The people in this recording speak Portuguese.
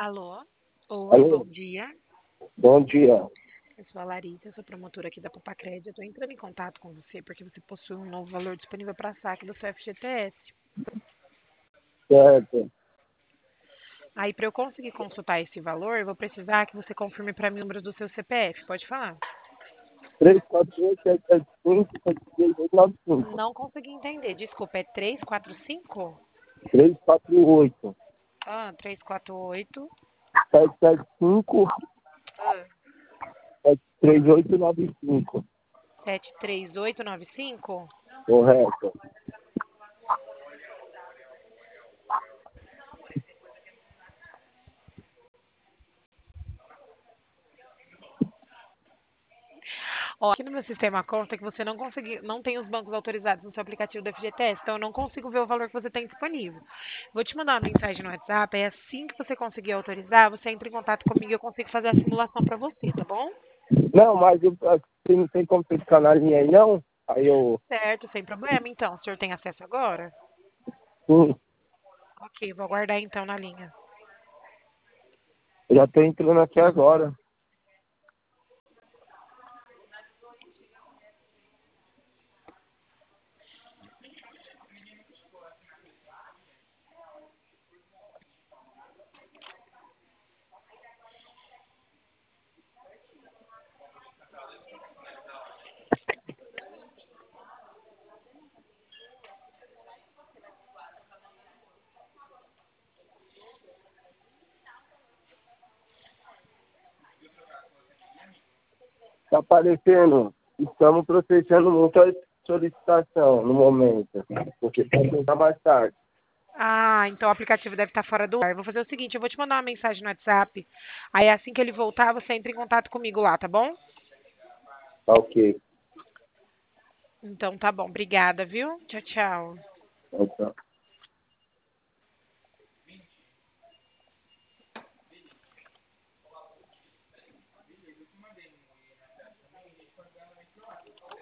Alô? Oi, bom Alô, dia. bom dia. Eu sou a Larissa, eu sou promotora aqui da Popacred. Eu estou entrando em contato com você porque você possui um novo valor disponível para saque do seu FGTS. Certo. Aí, para eu conseguir consultar esse valor, eu vou precisar que você confirme para mim o número do seu CPF. Pode falar? 348-775. Não consegui entender. Desculpa, é 345? 348 Ah, 348. 775 Ah, 3895. 73895? Correto. Ó, aqui no meu sistema consta que você não tem os bancos autorizados no seu aplicativo do FGTS, então eu não consigo ver o valor que você tem disponível. Vou te mandar uma mensagem no WhatsApp, aí assim que você conseguir autorizar, você entra em contato comigo e eu consigo fazer a simulação para você, tá bom? Não, mas não tem como você ficar na linha aí, não? Aí eu, Certo, sem problema. Então, o senhor tem acesso agora? sim, Ok, vou aguardar então na linha. eu já tô entrando aqui agora. Tá aparecendo. Estamos processando muita solicitação no momento. Porque pode tentar mais tarde. Ah, então o aplicativo deve estar fora do ar. Vou fazer o seguinte, eu vou te mandar uma mensagem no WhatsApp. Aí assim que ele voltar, você entra em contato comigo lá, tá bom? Tá ok. Então tá bom, obrigada, viu? Tchau, tchau. Então,